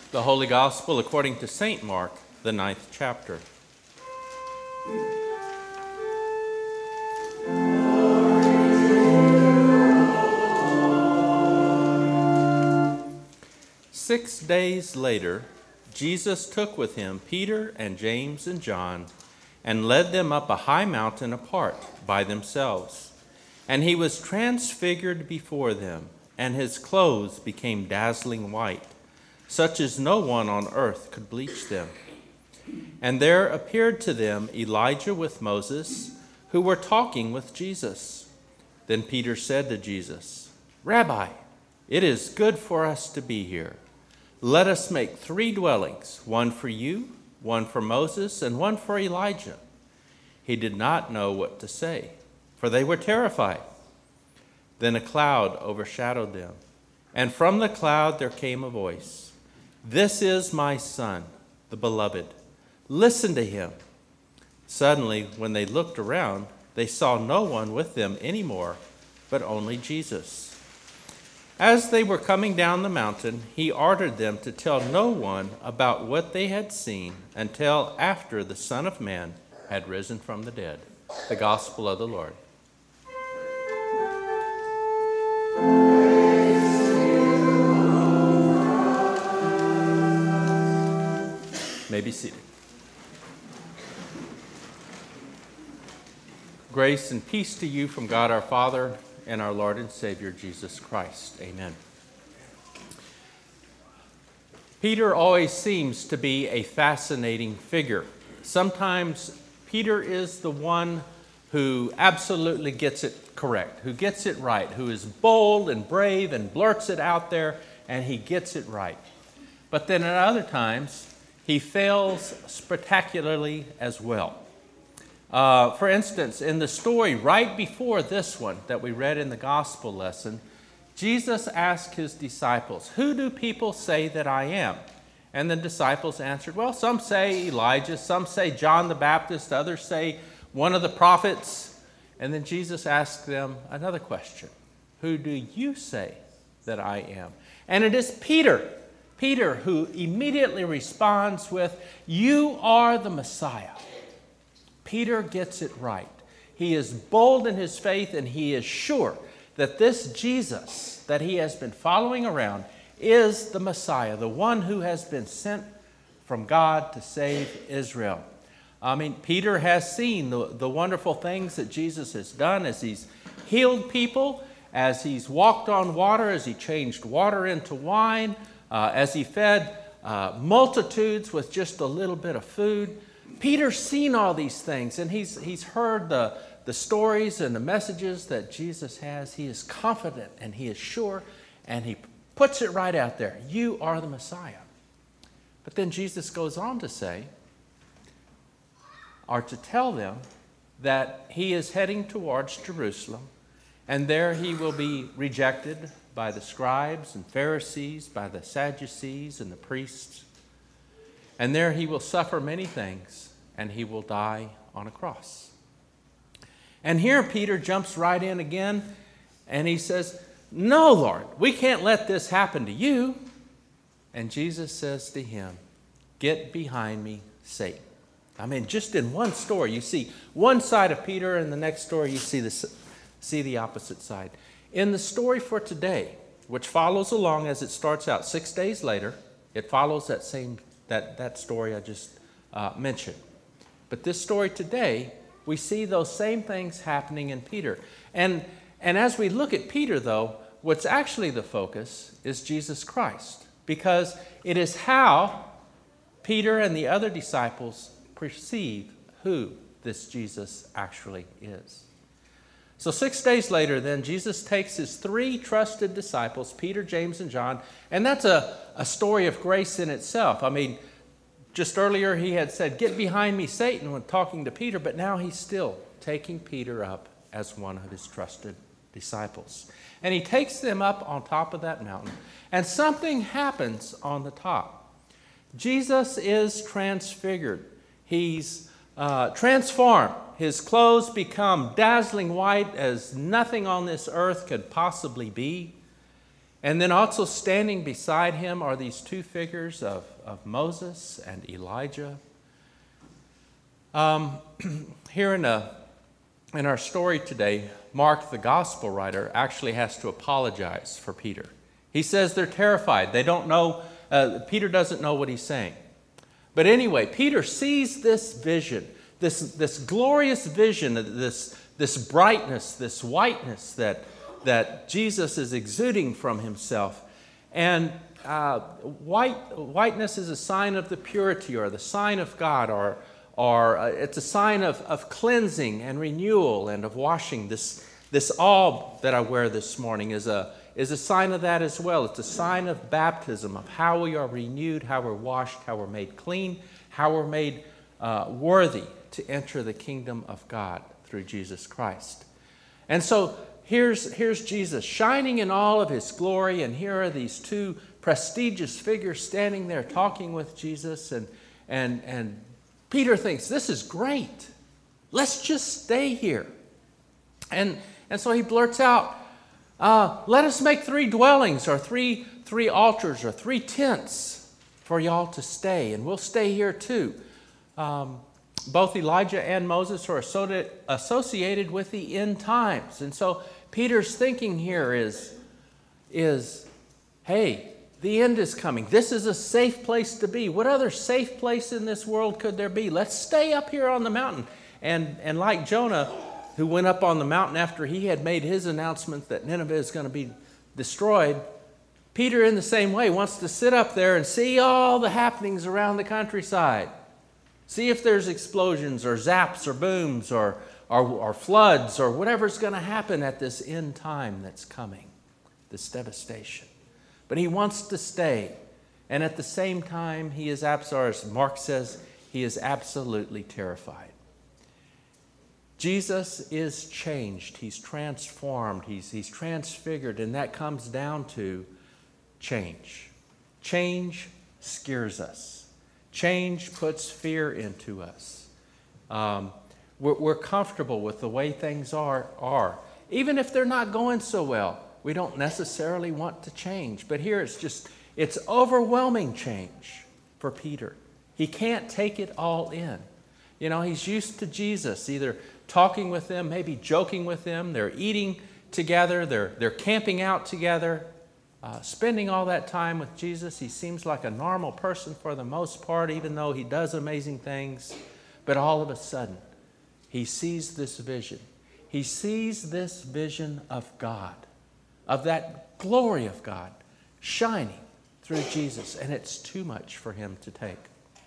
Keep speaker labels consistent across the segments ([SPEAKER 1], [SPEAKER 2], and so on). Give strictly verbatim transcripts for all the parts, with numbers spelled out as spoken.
[SPEAKER 1] The Holy Gospel according to Saint Mark, the ninth chapter. Six days later, Jesus took with him Peter and James and John and led them up a high mountain apart by themselves. And he was transfigured before them, and his clothes became dazzling white, such as no one on earth could bleach them. And there appeared to them Elijah with Moses, who were talking with Jesus. Then Peter said to Jesus, "Rabbi, it is good for us to be here. Let us make three dwellings, one for you, one for Moses, and one for Elijah." He did not know what to say, for they were terrified. Then a cloud overshadowed them, and from the cloud there came a voice, "This is my Son, the beloved. Listen to him." Suddenly, when they looked around, they saw no one with them anymore, but only Jesus. As they were coming down the mountain, he ordered them to tell no one about what they had seen until after the Son of Man had risen from the dead. The Gospel of the Lord. May be seated. Grace and peace to you from God our Father and our Lord and Savior Jesus Christ. Amen. Peter always seems to be a fascinating figure. Sometimes Peter is the one who absolutely gets it correct, who gets it right, who is bold and brave and blurts it out there, and he gets it right. But then at other times, he fails spectacularly as well. Uh, for instance, in the story right before this one that we read in the gospel lesson, Jesus asked his disciples, "Who do people say that I am?" And the disciples answered, "Well, some say Elijah, some say John the Baptist, others say one of the prophets." And then Jesus asked them another question, "Who do you say that I am?" And it is Peter Peter, who immediately responds with, "You are the Messiah." Peter gets it right. He is bold in his faith, and he is sure that this Jesus that he has been following around is the Messiah, the one who has been sent from God to save Israel. I mean, Peter has seen the, the wonderful things that Jesus has done as he's healed people, as he's walked on water, as he changed water into wine, Uh, as he fed uh, multitudes with just a little bit of food. Peter's seen all these things, and he's, he's heard the, the stories and the messages that Jesus has. He is confident, and he is sure, and he puts it right out there. You are the Messiah. But then Jesus goes on to say, or to tell them, that he is heading towards Jerusalem, and there he will be rejected by the scribes and Pharisees, by the Sadducees and the priests. And there he will suffer many things, and he will die on a cross. And here Peter jumps right in again, and he says, "No, Lord, we can't let this happen to you." And Jesus says to him, "Get behind me, Satan." I mean, just in one story, you see one side of Peter, and the next story you see the, see the opposite side. In the story for today, which follows along as it starts out six days later, it follows that same that, that story I just uh, mentioned. But this story today, we see those same things happening in Peter. And, and as we look at Peter, though, what's actually the focus is Jesus Christ, because it is how Peter and the other disciples perceive who this Jesus actually is. So six days later, then, Jesus takes his three trusted disciples, Peter, James, and John, and that's a, a story of grace in itself. I mean, just earlier he had said, "Get behind me, Satan," when talking to Peter, but now he's still taking Peter up as one of his trusted disciples. And he takes them up on top of that mountain, and something happens on the top. Jesus is transfigured. He's uh, transformed. His clothes become dazzling white as nothing on this earth could possibly be. And then also standing beside him are these two figures of, of Moses and Elijah. Um, here in, a, in our story today, Mark, the gospel writer, actually has to apologize for Peter. He says they're terrified. They don't know, uh, Peter doesn't know what he's saying. But anyway, Peter sees this vision, this, this glorious vision, this, this brightness, this whiteness that, that Jesus is exuding from himself. And uh, white, whiteness is a sign of the purity or the sign of God, or, or uh, it's a sign of, of cleansing and renewal and of washing. This, this alb that I wear this morning is a is a sign of that as well. It's a sign of baptism, of how we are renewed, how we're washed, how we're made clean, how we're made uh, worthy to enter the kingdom of God through Jesus Christ. And so here's, here's Jesus shining in all of his glory, and here are these two prestigious figures standing there talking with Jesus, and, and, and Peter thinks, this is great. Let's just stay here. And, and so he blurts out, Uh, let us make three dwellings or three, three altars or three tents for y'all to stay, and we'll stay here too. Um, both Elijah and Moses are associated with the end times. And so Peter's thinking here is, is, hey, the end is coming. This is a safe place to be. What other safe place in this world could there be? Let's stay up here on the mountain. And, and like Jonah, who went up on the mountain after he had made his announcement that Nineveh is going to be destroyed, Peter in the same way wants to sit up there and see all the happenings around the countryside. See if there's explosions or zaps or booms or, or, or floods or whatever's going to happen at this end time that's coming, this devastation. But he wants to stay. And at the same time, he is, as Mark says, he is absolutely terrified. Jesus is changed. He's transformed. He's, he's transfigured. And that comes down to change. Change scares us. Change puts fear into us. Um, we're, we're comfortable with the way things are, are. Even if they're not going so well, we don't necessarily want to change. But here it's just, it's overwhelming change for Peter. He can't take it all in. You know, he's used to Jesus, either talking with them, maybe joking with them. They're eating together. They're, they're camping out together, uh, spending all that time with Jesus. He seems like a normal person for the most part, even though he does amazing things. But all of a sudden, he sees this vision. He sees this vision of God, of that glory of God shining through Jesus, and it's too much for him to take.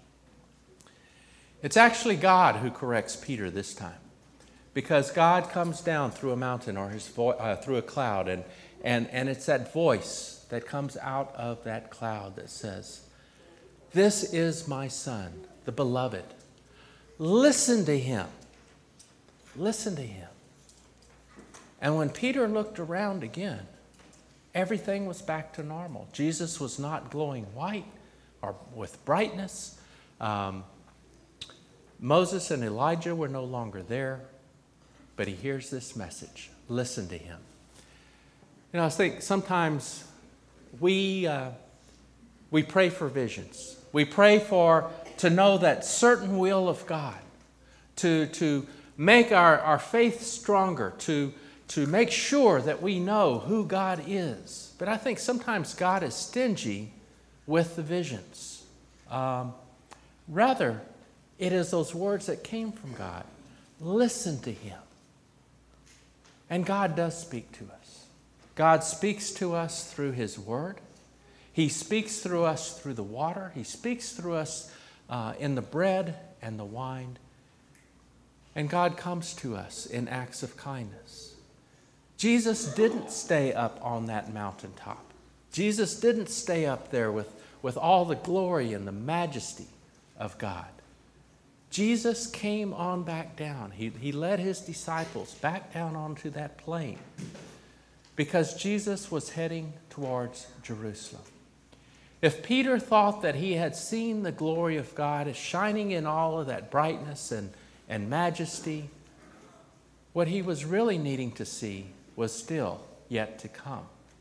[SPEAKER 1] It's actually God who corrects Peter this time, because God comes down through a mountain or his vo- uh, through a cloud, and, and, and it's that voice that comes out of that cloud that says, "This is my son, the beloved. Listen to him. Listen to him." And when Peter looked around again, everything was back to normal. Jesus was not glowing white or with brightness. Um, Moses and Elijah were no longer there, but he hears this message. Listen to him. You know, I think sometimes we uh, we pray for visions. We pray for to know that certain will of God, to to make our, our faith stronger, to to make sure that we know who God is. But I think sometimes God is stingy with the visions. Um, rather, it is those words that came from God. Listen to him. And God does speak to us. God speaks to us through his word. He speaks through us through the water. He speaks through us uh, in the bread and the wine. And God comes to us in acts of kindness. Jesus didn't stay up on that mountaintop. Jesus didn't stay up there with, with all the glory and the majesty of God. Jesus came on back down. He, he led his disciples back down onto that plain because Jesus was heading towards Jerusalem. If Peter thought that he had seen the glory of God as shining in all of that brightness and, and majesty, what he was really needing to see was still yet to come.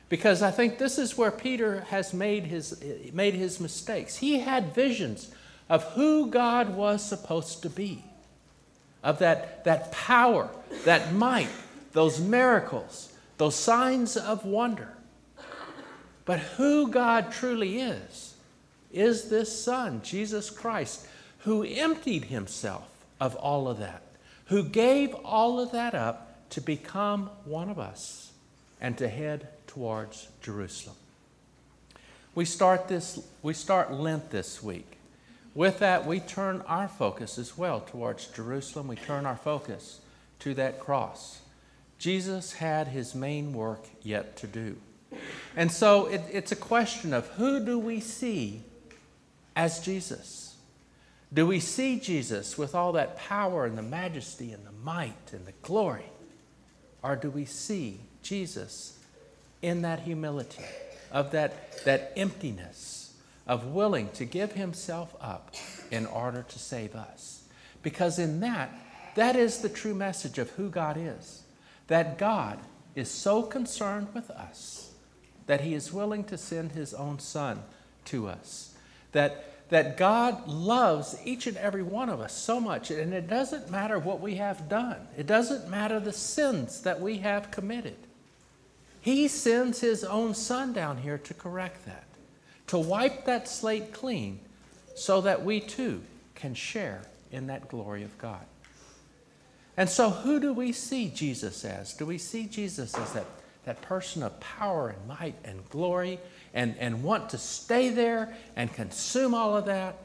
[SPEAKER 1] Because I think this is where Peter has made his, made his mistakes. He had visions of who God was supposed to be, of that, that power, that might, those miracles, those signs of wonder. But who God truly is, is this Son, Jesus Christ, who emptied himself of all of that, who gave all of that up to become one of us and to head towards Jerusalem. We start this, we start Lent this week. With that, we turn our focus as well towards Jerusalem. We turn our focus to that cross. Jesus had his main work yet to do. And so it, it's a question of who do we see as Jesus? Do we see Jesus with all that power and the majesty and the might and the glory? Or do we see Jesus in that humility, of that, that emptiness, of willing to give himself up in order to save us? Because in that, that is the true message of who God is. That God is so concerned with us that he is willing to send his own Son to us. That, that God loves each and every one of us so much, and it doesn't matter what we have done. It doesn't matter the sins that we have committed. He sends his own Son down here to correct that, to wipe that slate clean so that we too can share in that glory of God. And so who do we see Jesus as? Do we see Jesus as that, that person of power and might and glory and, and want to stay there and consume all of that?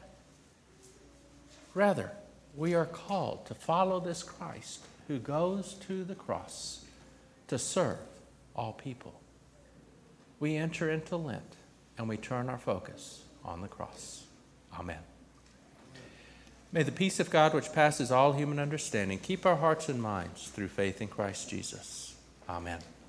[SPEAKER 1] Rather, we are called to follow this Christ who goes to the cross to serve all people. We enter into Lent and we turn our focus on the cross. Amen. May the peace of God, which passes all human understanding, keep our hearts and minds through faith in Christ Jesus. Amen.